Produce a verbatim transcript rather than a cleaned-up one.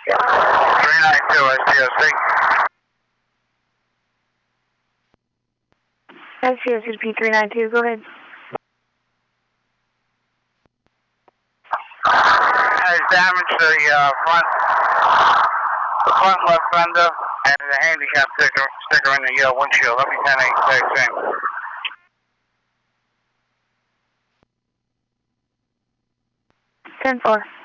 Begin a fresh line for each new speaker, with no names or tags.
three nine two, S T O C.
S T O C P three nine two, go ahead.
Has damaged the uh, front, the front left fender and the handicap sticker, sticker in the uh, windshield. Let me ten eight sixteen.
ten four.